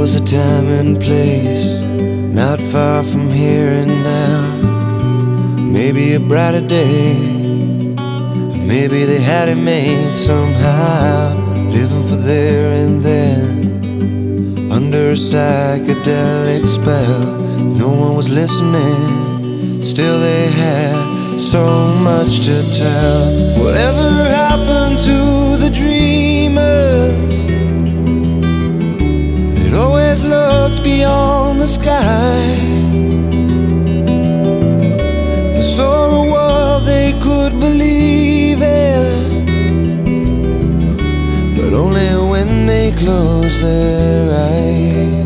was a time and place not far from here and now. Maybe a brighter day, maybe they had it made somehow. Living for there and then, under a psychedelic spell. No one was listening, still they had so much to tell. Whatever happened to the dreamers that always looked beyond the sky and saw a world they could believe in, but only when they closed their eyes.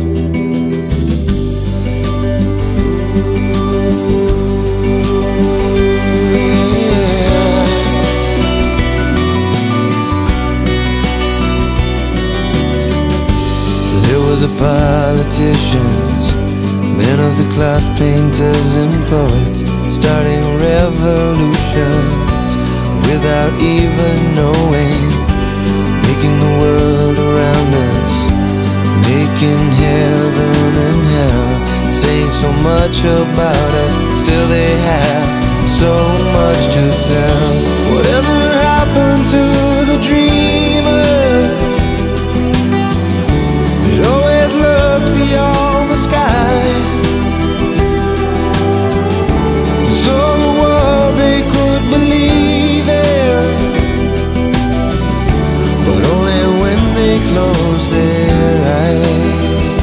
The politicians, men of the cloth painters and poets, starting revolutions without even knowing, making the world around us, making heaven and hell, saying so much about us. Still they have so much to tell. Whatever happened to the dreamers that always looked beyond the sky, saw the world they could believe in, but only when they closed their eyes.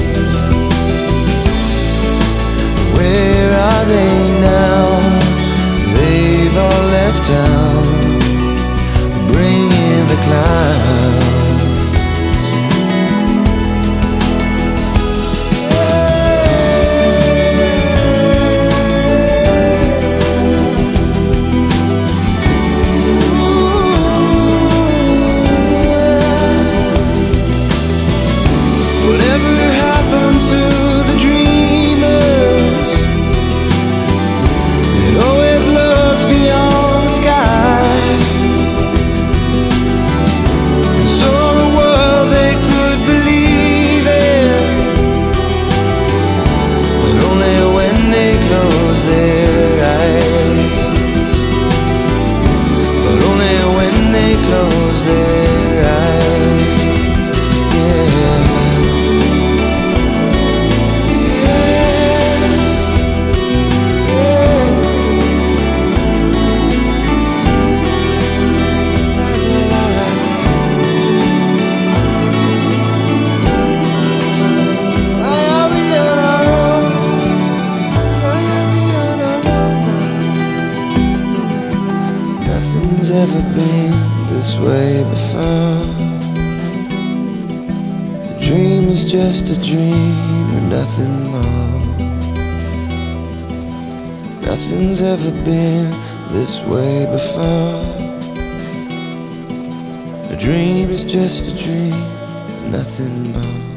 Where are they now? They've all left town, bringing the clouds. Nothing's ever been this way before. A dream is just a dream and nothing more. Nothing's ever been this way before. A dream is just a dream, nothing more.